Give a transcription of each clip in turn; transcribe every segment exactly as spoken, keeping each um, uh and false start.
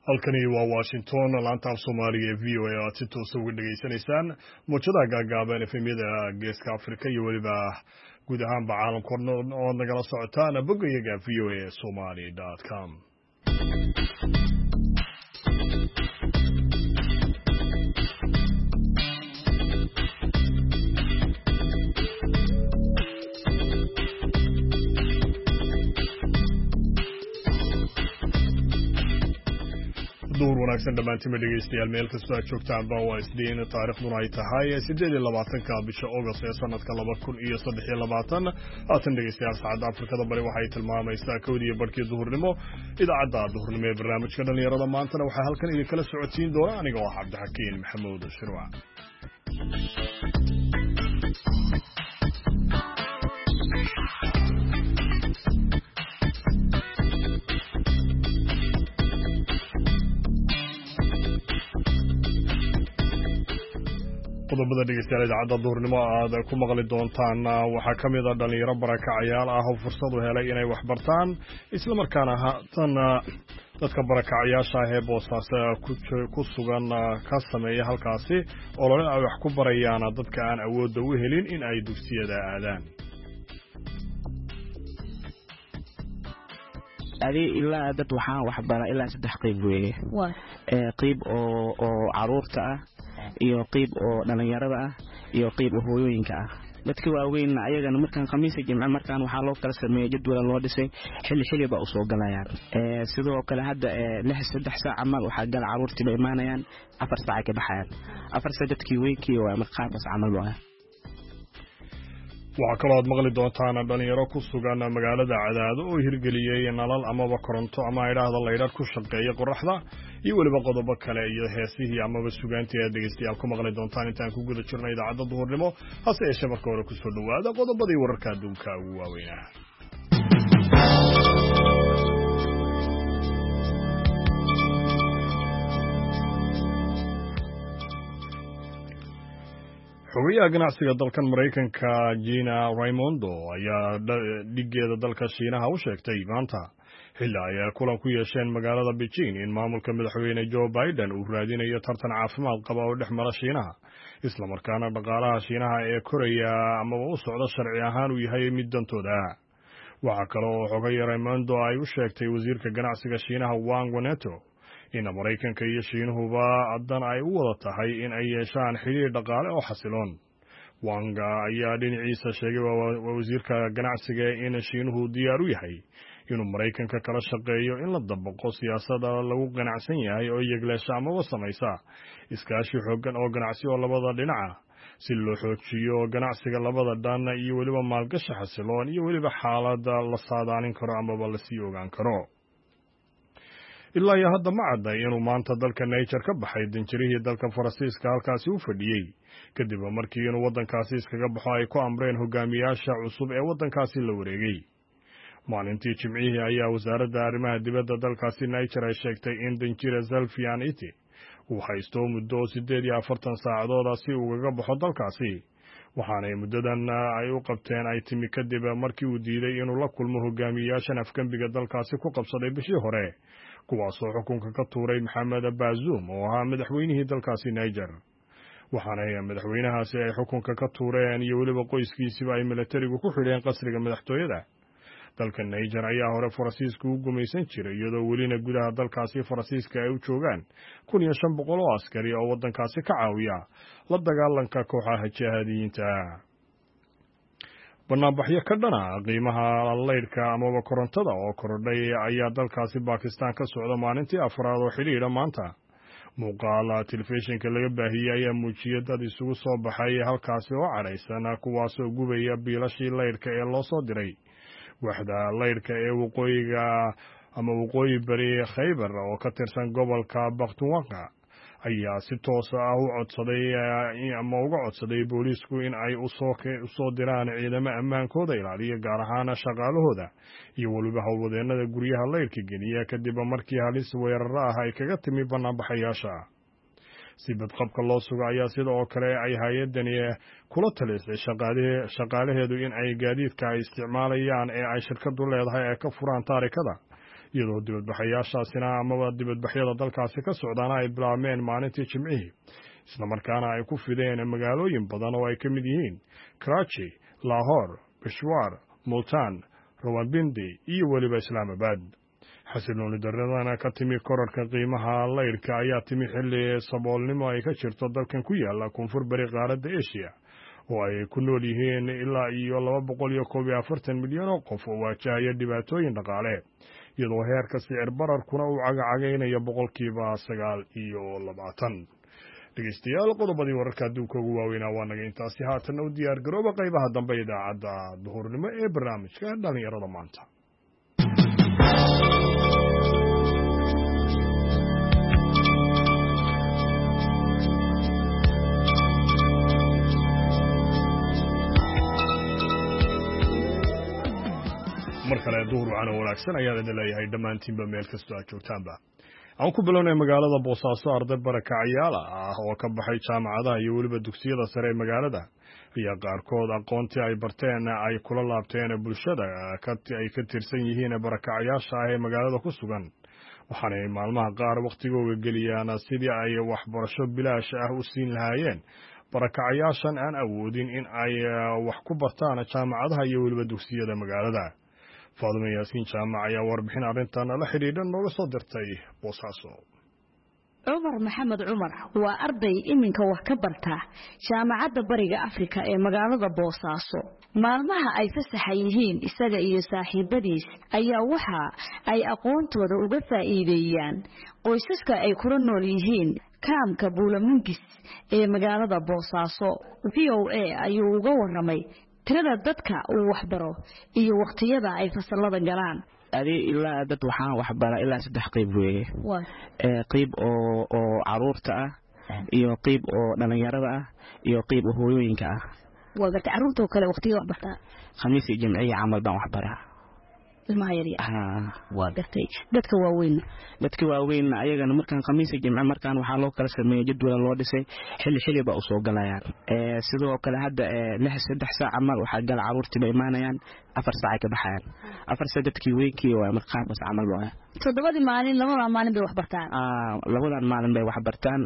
halkani waa Washington laanta af Soomaaliga ee V O A aad si toos uga dhageysanaysaan muujada gaagaaban F M-yada Geeska Afrika iyo waliba guud ahaan caalamka oo nagala socotaan boggayaga v o a somali dot com. door wanaagsan dhamaantiin dhageystayaal meel kasta aad joogtaan baa waa isdiin taariikhduna ay tahay sideed iyo labaatanka bisha August ee sanadka laba kun iyo saddex iyo labaatan haatan dhageystayaal saacada Afrikada bari waxay tilmaamaysaa kowdiyo barkii duhurnimo idaacadda duhurnimo ee barnaamijka dhalinyarada maantana waxaa halkan idin kala socodsiin doona aniga oo Cabdixakiin Maxamuud Shirwa. qodobada dhegeystayaal idaacadda duhurnimo aad ku maqli doontaan waxaa ka mid ah dhalinyaro barakacayaal ah oo fursad u helay inay wax bartaan isla markaana haatan dadka barakacayaasha ah ee Boosaaso ku sugan ka sameeya halkaasi olole ay wax ku barayaan dadka aan awood u helin in ay dugsiyada aadaan. adi ilaa dad waxaan wax bara ilaa saddex qayb weeye ee qayb oo oo caruurta ah iyo qayb oo dhalinyarada ah iyo qayb hooyooyinka ah dadka waaweyn ayagana markaan khamiisa jimca markaan waxa loo kala sameeyay jadwal loo dhisay xilli xilli ba u soo galayaan ee sidoo kale hadda lix saddex saac amal waxa gal caruurtii bay imaanayaan afar saac ka baxayaan afar saac dadkii weekii waa markaan bas amal waa waxaa kaloo aad maqli doontaan dhalinyaro ku sugan magaalada Cadaado oo hirgeliyay nalal amaba koronto ama idhaahdo laydhar ku shaqeeya qorraxda iyo waliba qodobo kale iyo heesihii amaba sugaantii aad dhegeystayaal ku maqli doontaan intaan ku guda jirnay idaacadda duhurnimo hase yeeshee marka hore ku soo dhawaada qodobadii wararka adduunka ugu waaweynaa. xogayaha ganacsiga dalkan Mareykanka Gina Raimondo ayaa dhigeeda dalka Shiinaha u sheegtay maanta xilli ay kulan ku yeesheen magaalada Beijing in maamulka madaxweyne Joe Biden uu raadinayo tartan caafimaad qaba oo dhex mara Shiinaha isla markaana dhaqaalaha Shiinaha ee koraya ama u socda sharci ahaan uu yahay mid dantooda. waxa kale oo xogaya Raimondo ay u sheegtay wasiirka ganacsiga Shiinaha Wang Wenbin in Mareykanka iyo Shiinuhuba adan ay u wada tahay in ay yeeshaan xiriir dhaqaale oo xasiloon. Wang ayaa dhinaciisa sheegay wasiirka ganacsiga in Shiinuhu diyaar u yahay inuu Mareykanka kala shaqeeyo in la dabaqo siyaasadda lagu ganacsan yahay oo yegleesha ama samaysa iskaashi xooggan oo ganacsi oo labada dhinac si loo xoojiyo ganacsiga labada dhan iyo waliba maalgashi xasiloon iyo waliba xaaladda la saadaalin karo ama la sii ogaan karo. ilaa iyo hadda ma cadday inuu maanta dalka Niger ka baxay danjirihii dalka Faransiiska halkaasi u fadhiyay kadib markii inuu waddankaasi iskaga baxo ay ku amreen hogaamiyaasha cusub ee waddankaasi la wareegay. maalintii Jimcihii ayaa wasaaradda arrimaha dibadda dalkaasi Niger ay sheegtay in danjire Zalfian Iti uu haysto muddo sideed iyo afartan saacadood si uu uga baxo dalkaasi waxaana muddadan ay u qabteen ay timi kadib markii uu diiday inuu la kulmo hogaamiyaasha afkambiga dalkaasi ku qabsaday bishii hore kuwaasoo xukunka ka tuuray Maxamed Bazoum oo ahaa madaxweynihii dalkaasi Niger. waxaana madaxweynahaasi ay xukunka ka tuureen iyo waliba qoyskiisiba ay militarigu ku xidheen qasriga madaxtooyada. dalka Niger ayaa hore Faransiisku u gumaysan jiray iyadoo welina gudaha dalkaasi Faransiiska ay u joogaan kun iyo shan boqol oo askari oo waddankaasi ka caawiya la dagaalanka kooxaha jihaadiyiinta. banaanbaxyo ka dhana qiimaha laydhka amaba korontada oo kordhay ayaa dalkaasi Pakistan ka socda maalintii afraad oo xiriira maanta. muuqaal telefishinka laga baahiyay ayaa muujiyay dad isugu soo baxay halkaasi oo cadhaysan kuwaasoo gubaya biilashii laydhka ee loo soo diray waxda laydhka ee waqooyiga ama waqooyi bari Khaybar oo ka tirsan gobolka Pakhtunkhwa ayaa si toos ah u codsaday ama uga codsaday booliisku in ay u soo diraan ciidamo ammaankooda ilaaliya gaar ahaan shaqaalahooda iyo waliba howlwadeennada guryaha laydhka geliya kadib markii halis weerar ah ay kaga timi banaanbaxayaasha. si badqabka loo sugo ayaa sidoo kale ay hay'adani kula talisay shaqaalaheedu in ay gaadiidka ay isticmaalayaan ee ay shirkadu leedahay ay ka furaan taarikada iyadoo dibadbaxayaashaasina amaba dibadbaxyada dalkaasi ka socdaana ay bilaabmeen maalintii jimcihii isla markaana ay ku fideen magaalooyin badan oo ay ka mid yihiin Karachi, Lahore, Peshawar, Multan, Rawalpindi iyo weliba Islaamabad. xasilooni daradana ka timi korarka qiimaha laydhka ayaa timi xilli saboolnimo ay ka jirto dalkan ku yaala koonfur bari qaaradda Asia oo ay ku nool yihiin ilaa iyo laba boqol iyo koob iyo afartan milyan oo qof oo waajahaya dhibaatooyin dhaqaale iyadoo heerka sicir bararkuna uu cagacagaynayo boqolkiiba sagaal iyo labaatan. dhegeystayaal qodobadii wararka adduunka ugu waaweynaa waa naga intaasi haatanna u diyaar garooba qaybaha dambe idaacadda duhurnimo ee barnaamijka dhalinyarada maanta. mar kale duhur waxaana wanaagsan ayaan idin leeyahay dhammaantiinba meel kastoo aad joogtaanba. aan ku bilownay magaalada Boosaaso arday barakacayaal ah oo ka baxay jaamacadaha iyo weliba dugsiyada sare ee magaalada ayaa qaarkood aqoontii ay barteen ay kula laabteen bulshada ay ka tirsan yihiin barakacayaasha ah ee magaalada ku sugan waxaanay maalmaha qaar waqtigooda geliyaan sidii ay waxbarasho bilaash ah u siin lahaayeen barakacayaashan aan awoodin in ay wax ku bartaan jaamacadaha iyo weliba dugsiyada magaalada. Faadimo Yaasiin Jaamac ayaa warbixin arrintan la xidhiidhan nooga soo dirtay Boosaaso. Cumar Maxamed Cumar waa arday iminka wax ka barta jaamacadda Bariga Afrika ee magaalada Boosaaso. Maalmaha ay fasaxa yihiin isaga iyo saaxiibadiis ayaa waxa ay aqoontooda uga faa'iideeyaan qoysaska ay kula nool yihiin kaamka Buulamungis ee magaalada Boosaaso. V O A ayuu uga warramay tirada dadka uu waxbaro iyo waqtiyada ay fasalada galaan. adi ilaa dad waxaan waxbara ilaa saddex qayb weeye ee qayb oo oo caruurta ah iyo qayb oo dhalinyarada ah iyo qayb oo hooyooyinka ah. waa garta caruurta kale waqtiga waxbarta khamiis iyo jimciye camal baan waxbaraa ilmaha yar yar waa gartay dadka waaweyn dadka waaweyn ayagana markaan khamiis iyo jimciye markaan waxa loo kala sameeyay jadwal loo dhisay xilli xilli ba u soo galayaan ee sidoo kale hadda lix saddex saac camal waxa gal caruurtii bay imaanayaan afar saac ka baxayaan afar saac dadkii weekii waa markaan bas camal waa todobadii maalin labada maalin bay wax bartaan ah labadan maalin bay wax bartaan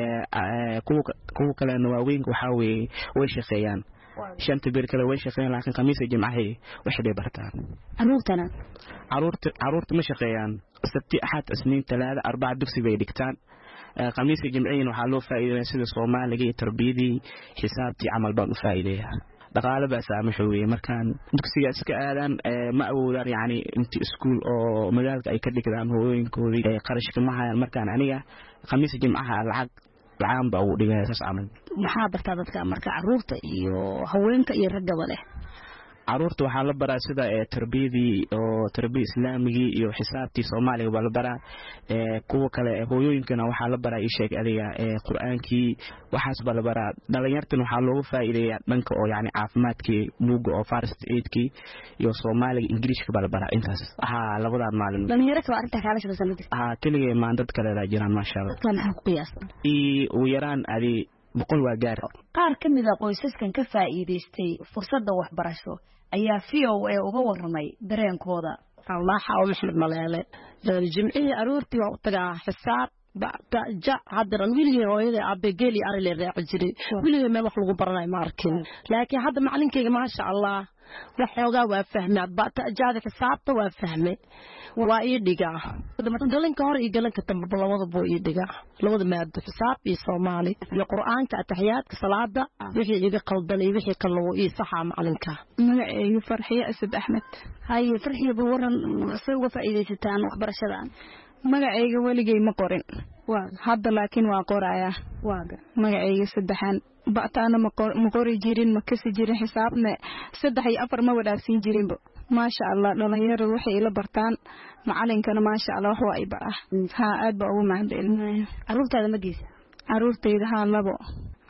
ee kuwa kuwa kale waaweyn waxa weey way shaqeeyaan shanta bir kale way shaqeeyaan laakiin khamiis iyo jimciye wax bay bartaan. caruurtana caruurta caruurta ma shaqeeyaan sabti axad isniin talaada arbaca dugsi bay dhigtaan khamiis iyo jimciye waxa loo faa'iideeyaa sida Soomaaliga iyo tarbiyadii xisaabtii camal baan u faa'iideeyaa dhaqaale baa saamaxo weeye markaan dugsiga iska aadaan ma awoodaan yani intii iskuul oo magaalada ay ka dhigtaan hooyinkoodii ee qarashka ma hayaan markaan aniga khamiis iyo jimcaha lacag lacaan baa uu dhigay saas camal. maxaa bartaa dadka marka caruurta iyo haweenka iyo ragaba leh? caruurta waxaa la baraa sida tarbiyadii oo tarbiyada islaamigii iyo xisaabtii Soomaaliga baa la baraa ee kuwa kale hooyooyinkana waxaa la baraa isheeg adiga ee quraankii waxaas baa la baraa. dhalinyartan waxaa loogu faa'iideeyaa dhanka oo yani caafimaadkii buuga oo first aidkii iyo Soomaaliga Ingiriiska baa la baraa intaas aha labadan maalin. dhalinyaro kale arinta kala shaqeysan aha kaliya maan dad kale la jiraan ma sha Allah. kan waxa ku qiyaasay ee u yaraan adi boqol waa gaar. qaar ka mid ah qoysaskan ka faa'iideystay fursadda waxbarasho ayaa V O A uga warramay dareenkooda. Allah xaw Maxamed Maleele jimciye aroortii waa u tagaa xisaab bacda ja hadran wiilii hooyada abegeli arile raac jiray wiilii meel wax lagu baranay ma arkin laakiin hadda macalinkeyga ma sha Allah waxoogaa waa fahmay bacda jaada xisaabta waa fahmay waa ii dhigaa dalinka hor iyo galanka dambe labada buu ii dhigaa labada maado xisaab iyo Soomaali iyo Quraanka ataxiyaadka salaada wixii iga qaldanay wixii kale oo ii saxa macalinka. magacaygu Farxiye Asad Axmed. hay Farxiye buu waran soo uga faa'iideysataan waxbarashadan? magacayga waligay ma qorin waa hadda laakiin waa qoraya waaga magacayga saddexan bactaana ma qori jirin ma kasi jirin xisaabna saddex iyo afar ma wadaagsin jirin ma sha Allah dhalinyaradu waxay ila bartaan macalinkana ma sha Allah wax waa ay bara ha aad baa ugu mahadcelinahay. caruurtaada ma geeysa? caruurtayda ha labo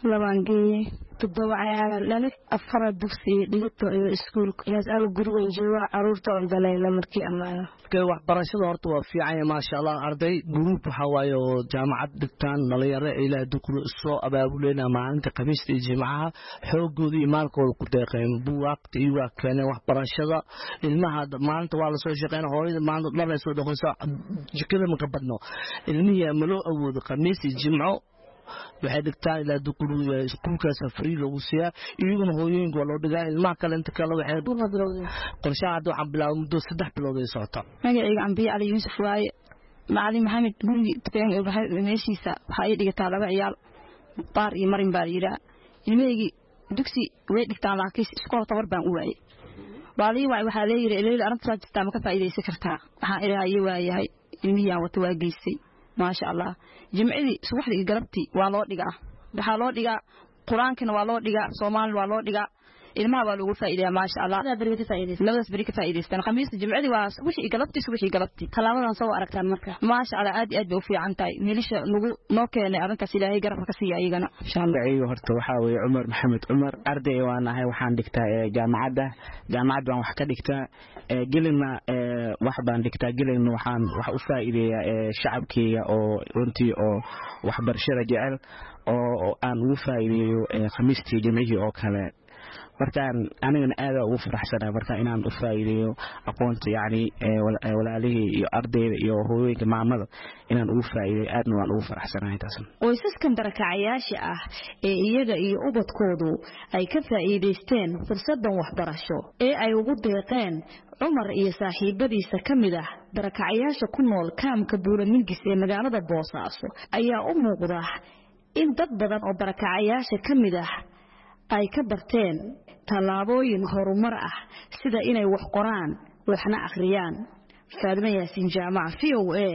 labaan geeyey toddoba cayaaran dhale afar dugsi dhigto iyo iskuulka inaas aan guriga jooga caruurta oo galayla markii amaano waxbarashada horta waa fiican ma sha Allah arday group waxa waayo jaamacad dhigtaan dhalinyaro ilaa dugro soo abaabuleena maalinta khamiista iyo jimcaha xoogooda iyo maalkooda ku deeqeen buuqta iyo waa keenay waxbarashada ilmaha maalinta waa la soo shaqeyn hooyada maalinta dhalay soo dhaqayso jikada ma ka badno ilmihi ma loo awoodo khamiis iyo jimco waxay dhigtaan ilaa dugro iskuulkaas free lagu siiyaa iyaguna hooyooyinka waa loo dhigaa ilmaha kale inta kale waxay qorshaha hadda waxaan bilaabay muddo saddex bilood ay socota magacayga Cambiye Ali Yuusuf waaye macallin Maxamed guri tabeen meeshiisa waxa ay dhigataa laba ciyaal baar iyo marin baa yiraa ilmeygi dugsi way dhigtaan laakiin iskool tabar baan u waayay baali waxa leeyahay ilaa arrinta jirta ma ka faa'iideysan kartaa waxa ilaahay waayahay ilmiyan wata waa geysay ما شاء الله جمعي سوحدي قربتي والله دقا بحالو دقا قرآنكنا والله دقا صومال والله دقا ilmaha waa lagu faa'iideeyaa ma sha Allah labada bari ka faa'iideysan labadaas bari ka faa'iideystaan khamiista jimcadi waa wixii galabtii wixii galabtii talaabadan soo aragtaan marka ma sha Allah aad aad bay u fiican tahay meelisha nagu noo keenay arrinkaas Ilaahay garabka ka siiya ayagana shaamiciyo horta waxa weeye Umar Maxamed Umar arday waan ahay waxaan dhigtaa jaamacada jaamacad baan wax ka dhigtaa gelina wax baan dhigtaa gelina waxaan wax u faa'iideeyaa shacabkeyga oo runtii oo waxbarashada jecel oo aan ugu faa'iideeyo khamiistii jimcihii oo kale markaan anigana aad ugu faraxsanahay marka inaan u faa'iideeyo aqoonta yaani walaalihii iyo ardayda iyo hooyooyinka maamada inaan ugu faa'iideeyo aadna waan ugu faraxsanahay taasan qoysaskan barakacayaasha ah ee iyaga iyo ubadkoodu ay ka faa'iideysteen fursadan waxbarasho ee ay ugu deeqeen Umar iyo saaxiibadiisa kamid ah barakacayaasha ku nool kaamka Buuramingis ee magaalada Boosaaso ayaa u muuqda in dad badan oo barakacayaasha kamid ah ay ka barteen talaabooyin horumar ah sida inay wax qoraan waxna akhriyaan Faadima Yaasiin Jaamac V O A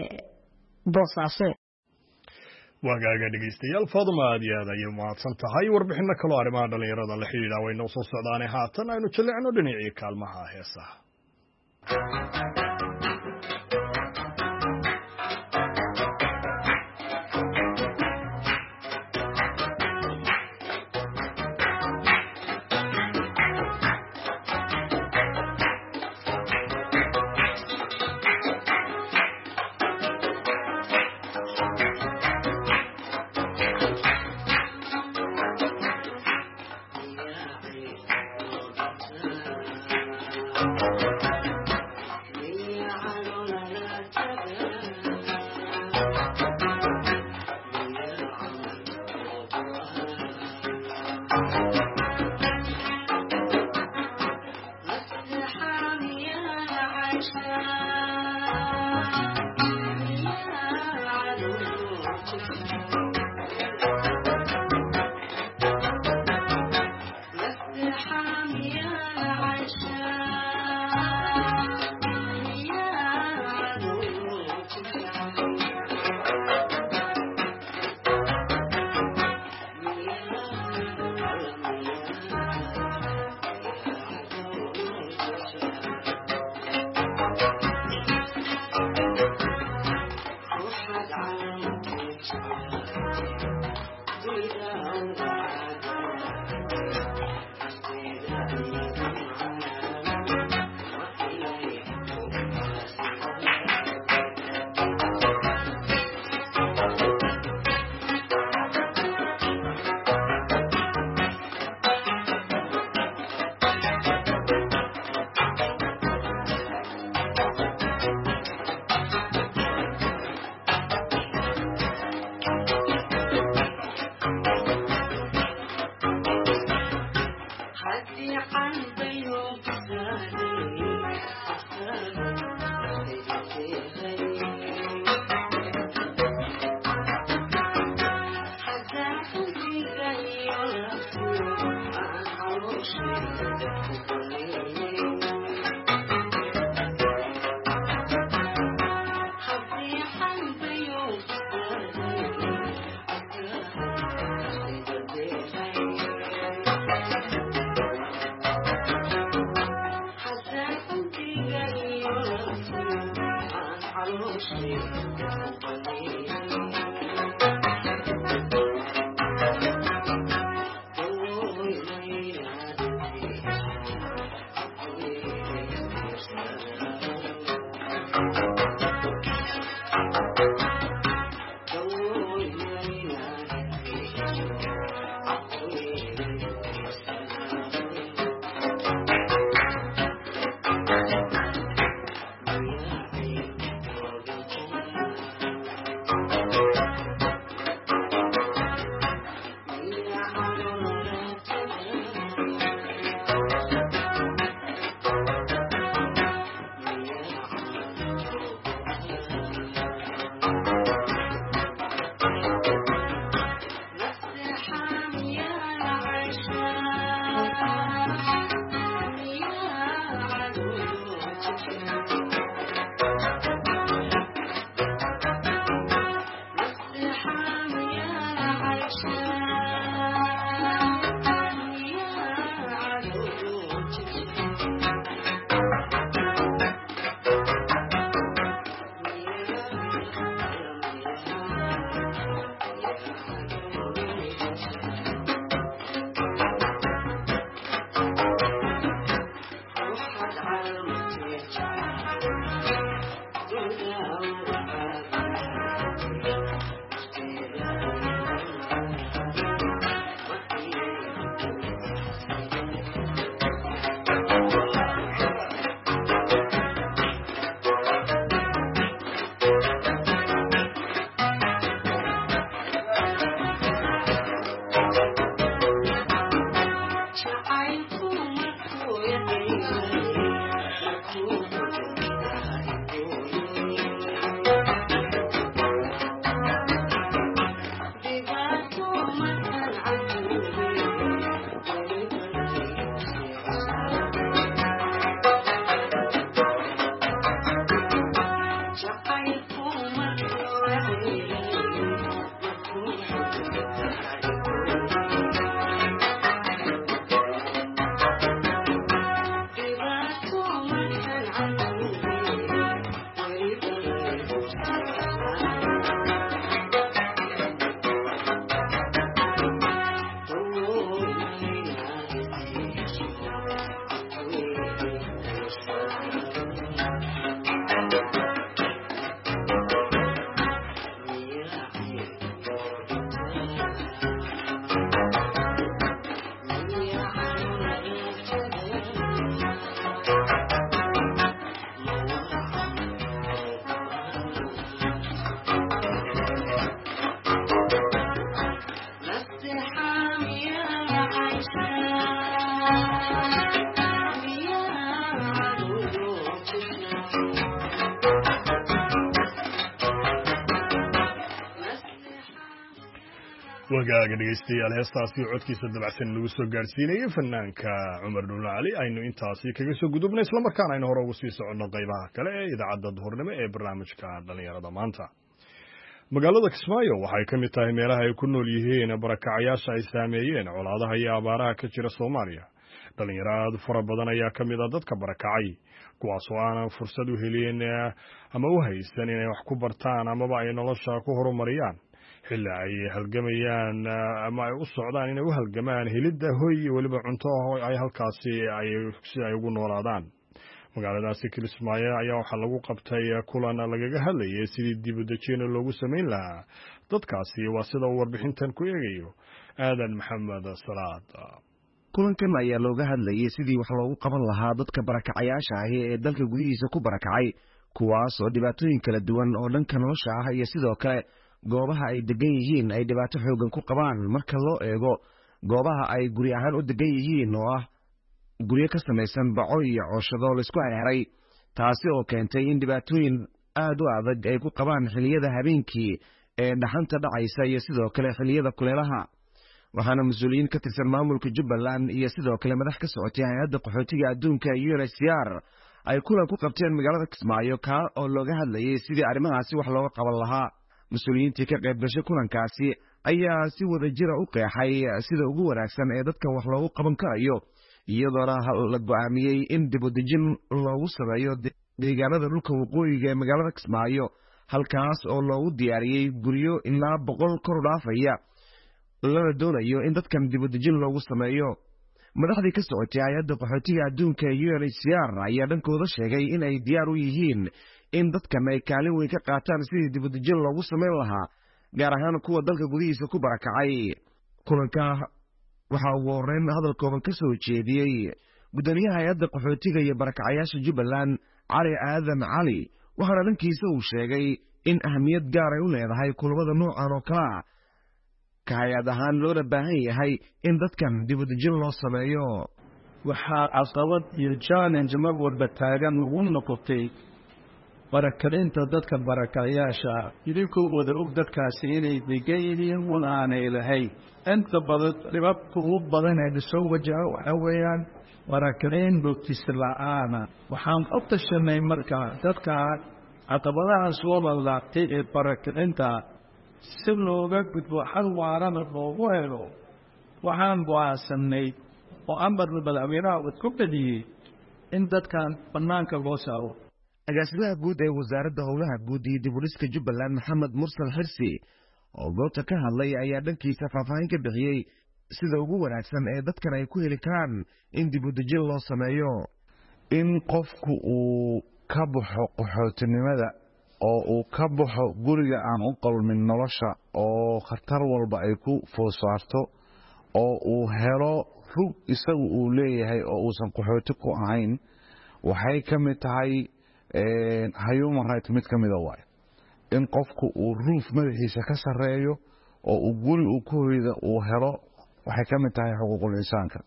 Boosaaso wagaaga dhageystayaal Faadima aad iyo aad ayay mahadsan tahay warbixino kale oo arrimaha dhalinyarada la xiriira way noo soo socdaan haatan aynu jilcino dhinacii kaalmaha heesaha wagaaga dhegeystayaal heestaasi codkiisa dabacsan lagu soo gaarsiinayay fanaanka Cumar Dhuulo Cali aynu intaasi kaga soo gudubnay isla markaana aynu hore ugu sii socono qaybaha kale ee idaacadda duhurnimo ee barnaamijka dhalinyarada maanta magaalada Kismaayo waxay ka mid tahay meelaha ay ku nool yihiin barakacayaasha ay saameeyeen colaadaha iyo abaaraha ka jira Soomaaliya dhalinyarada fara badan ayaa ka mid ah dadka barakacay kuwaas oo aan fursad u helin ama u haysan inay wax ku bartaan ama ay nolosha ku horumariyaan xilli ay halgamayaan ama ay u socdaan inay u halgamaan helidda hoy iyo waliba cunto ay halkaasi ay si ay ugu noolaadaan magaaladaasi Kismaayo ayaa waxaa lagu qabtay kulan lagaga hadlayay sidii dib u dejin loogu sameyn lahaa dadkaasi waa sida uu warbixintan ku eegayo aadan maxamed salaad kulankan ayaa looga hadlayay sidii wax loogu qaban lahaa dadka barakacayaasha ah ee dalka gudihiisa ku barakacay kuwaas oo dhibaatooyin kala duwan oo dhanka nolosha ah iyo sidoo kale goobaha ay degan yihiin ay dhibaato xoogan ku qabaan marka loo eego goobaha ay guri ahaan u degan yihiin oo ah guryo ka samaysan baco iyo cooshado la isku xirxiray taasi oo keentay in dhibaatooyin aad u adag ay ku qabaan xilliyada habeenkii ee dhaxanta dhacaysa iyo sidoo kale xilliyada kuleelaha waxaana mas'uuliyiin ka tirsan maamulka Jubbaland iyo sidoo kale madax ka socotay hay'adda qaxootiga adduunka U N H C R ay kulan ku qabteen magaalada Kismaayo ka oo looga hadlayay sidii arrimahaasi wax looga qaban lahaa mas'uuliyiintii ka qayb gashay kulankaasi ayaa si wada jira u qeexay sida ugu wanaagsan ee dadka wax loogu qaban karayo iyadoona la go'aamiyay in dib u dejin loogu sameeyo deegaanada dhulka waqooyiga ee magaalada Kismaayo halkaas oo loogu diyaariyay guryo ilaa boqol kor u dhaafaya lana doonayo in dadkan dib u dejin loogu sameeyo madaxdii ka socotay hay'adda qaxootiga adduunka U N H C R ayaa dhankooda sheegay in ay diyaar u yihiin in dadkan ay kaalin weyn ka qaataan sidii dib u dejin loogu sameyn lahaa gaar ahaan kuwa dalka gudihiisa ku barakacay kulanka waxa uu horreyn hadal kooban ka soo jeediyey gudoomiyaha hay'adda qaxootiga iyo barakacayaasha Jubbaland Cali Aadan Cali waxaana dhankiisa uu sheegay in ahmiyad gaar ay u leedahay kulamada noocan oo kale ah ka hay'ad ahaan looga baahan yahay in dadkan dib u dejin loo sameeyo waxaa caqabad iyo challenge mar walba taagan ugu noqotay barakacinta dadka barakacayaasha idinkoo wada og dadkaasi inay degan yihiin un aanay lahayn inta badan dhibabka ugu badan ee lasoo wajaho waxaa weeyaan barakacin bogtisa la'aana waxaan u tashanay marka dadka caqabadaha soo laalaabtay ee barakacinta si looga gudbo xal waarana loogu helo waxaan go'aansanay oo amarna madaxweynaha uu ku bediyey in dadkan bannaanka loo saaro agaasimaha guud ee wasaaradda howlaha guud iyo dib u dhiska Jubbaland Maxamed Mursal Xirsi oo goobta ka hadlay ayaa dhankiisa faahfaahin ka bixiyey sida ugu wanaagsan ee dadkan ay ku heli karaan in dib u dejin loo sameeyo in qofku uu ka baxo qaxootinimada oo uu ka baxo guriga aan u qalmin nolosha oo khatar walba ay ku foosaarto oo uu helo rug isagu uu leeyahay oo uusan qaxooti ku ahayn waxay ka mid tahay human right mid ka mid ah waay in qofku uu ruuf madaxiisa ka sareeyo oo uu guri uu ku hoyda uu helo waxay ka mid tahay xuquuqul insaanka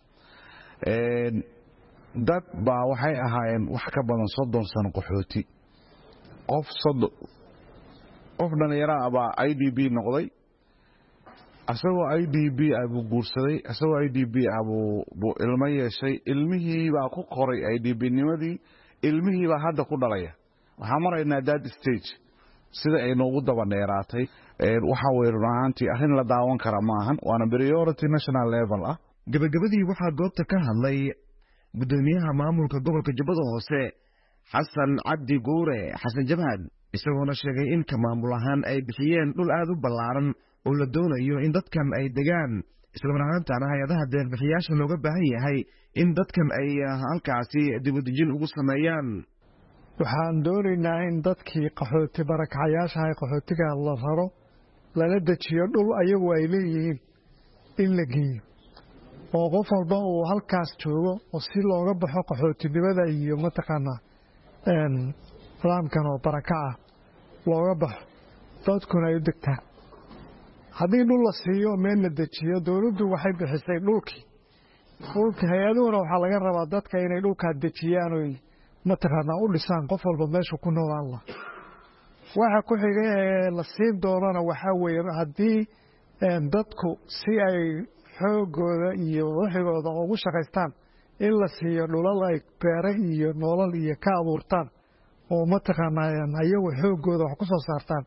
dad baa waxay ahaayeen wax ka badan soddon sano qaxooti qof soddon qof dhalinyaro ah baa I D B noqday asagoo I D B ah buu guursaday asagoo I D B ah buu ilmo yeeshay ilmihii baa ku qoray I D B nimadii ilmihii baa hadda ku dhalaya waxaan maraynaa dad stage sida ay noogu daba dheeraatay waxa weeye runaantii arrin la daawan kara maahan waana priority national level ah gabagabadii waxaa goobta ka hadlay gudoomiyaha maamulka gobolka Jubbada Hoose Xasan Cabdi Guure Xasan Jabhad isagoona sheegay in ka maamul ahaan ay bixiyeen dhul aad u ballaaran oo la doonayo in dadkan ay degaan isla markaana hay'adaha deeq-bixiyaasha looga baahan yahay in dadkan ay halkaasi dib u dejin ugu sameeyaan waxaan doonaynaa in dadkii qaxooti barakacayaasha ay qaxootiga la raro lana dejiyo dhul ayagu ay leeyihiin in la geeyo oo qof walba uu halkaas joogo oo si looga baxo qaxootinimada iyo mataqaanaa nidaamkan oo baraka ah looga baxo dadkuna ay u degtaan haddii dhul la siiyo meel la dejiyo dowladdu waxay bixisay dhulkii dhulkii hay-aduhuna waxaa laga rabaa dadka inay dhulkaa dejiyaan oy mataqaanaa u dhisaan qof walba meeshu ku noolaan lah waxa ku xiga ee la siin doonana waxaa weeye haddii dadku si ay xoogooda iyo wixigooda ugu shaqaystaan in la siiyo dhulal ay beere iyo nolol iyo ka abuurtaan oo mataqaanaa ayagu xoogooda wax ku soo saartaan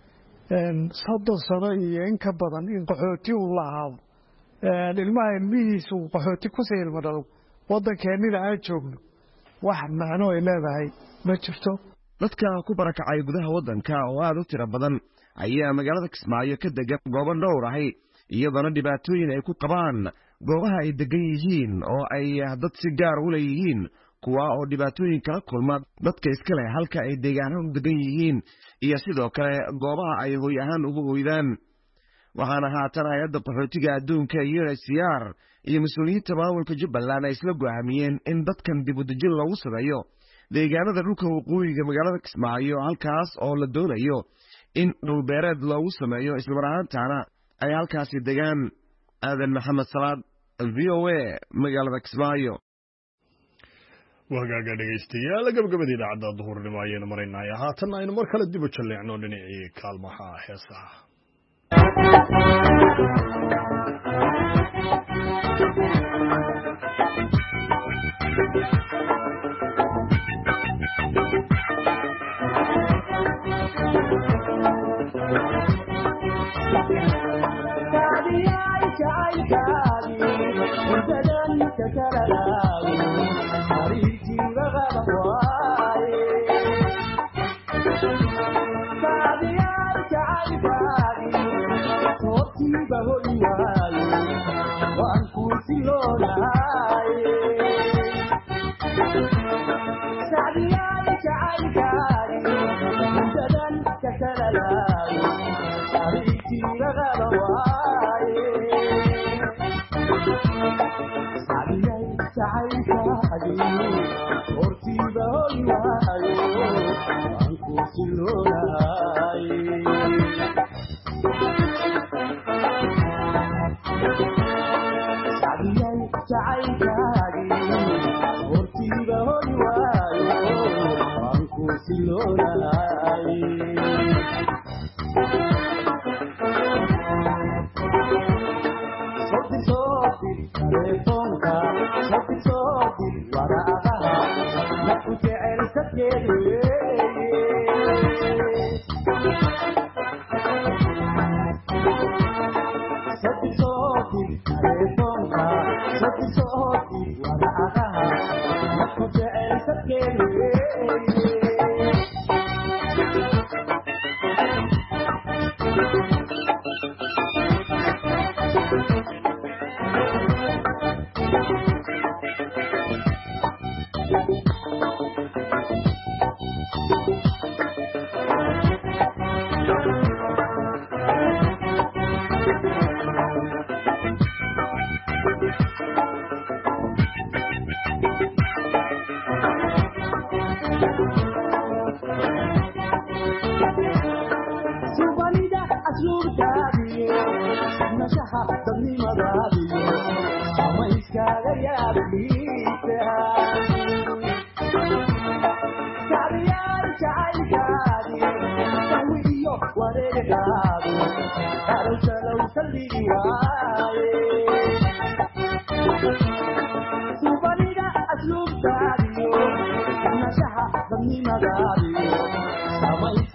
soddon sano iyo in ka badan in qaxooti uu la ahaado ilmaha ilmihiisu qaxooti kusii ilmo dhalo waddankeennina aan joogno wax macno ay leedahay ma jirto dadka ku barakacay gudaha waddanka oo aad u tiro badan ayaa magaalada Kismaayo ka degan goobo dhowr ah iyadana dhibaatooyin ay ku qabaan goobaha ay degan yihiin oo ay dad si gaar u leeyihiin kuwa oo dhibaatooyin kala kulma dadka iska leh halka ay deegaanada degan yihiin iyo sidoo kale goobaha ay hooy ahaan ugu hoydaan waxaana haatan hay'adda qaxootiga adduunka U N H C R iyo mas'uuliyiinta maamulka Jubbaland ay isla go'aamiyeen in dadkan dib u dejin loogu sameeyo deegaanada dhulka waqooyiga magaalada Kismaayo halkaas oo la doonayo in dhul beereed loogu sameeyo isla markaana ay halkaasi degaan aadan maxamed salaad V O A magaalada Kismaayo wagaaga dhegeystayaal gabagabadii idaacadda duhurnimo ayaynu maraynaa haatan aynu mar kale dib u jaleecno dhinacii kaalmaha heesaha Subhanallah, asluub daadiyo, nashaha dadnimadaadiyo.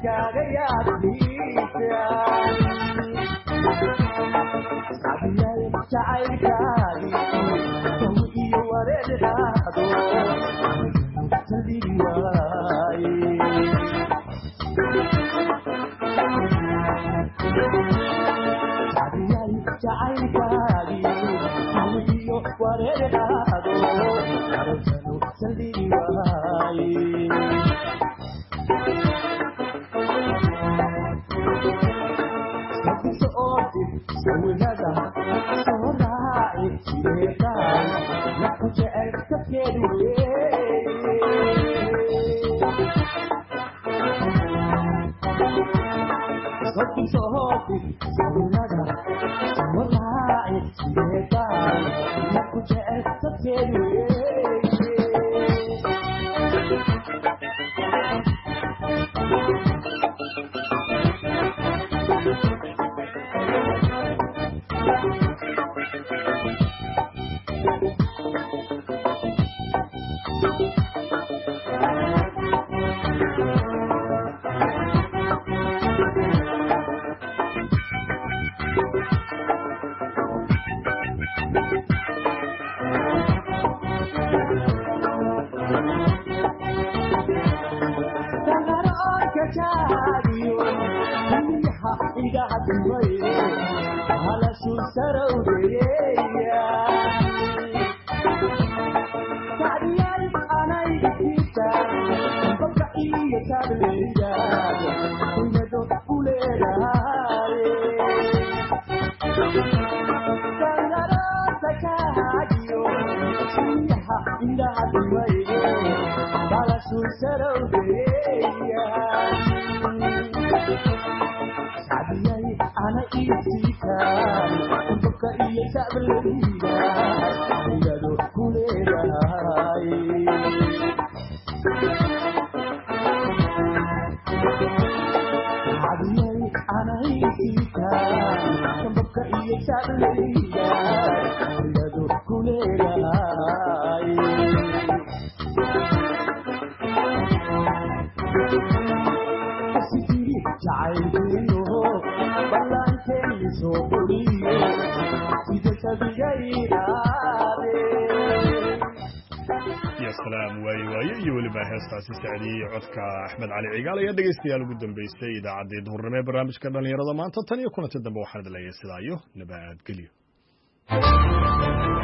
سعدي عدك أحمد علي عقال يا دقيستيال ugu dambeysay idaacadii duhurnimo barnaamijka dhalinyarada maanta tan iyo kuna tadamba waxaan idin leeyahay sidaayo nabad geliyo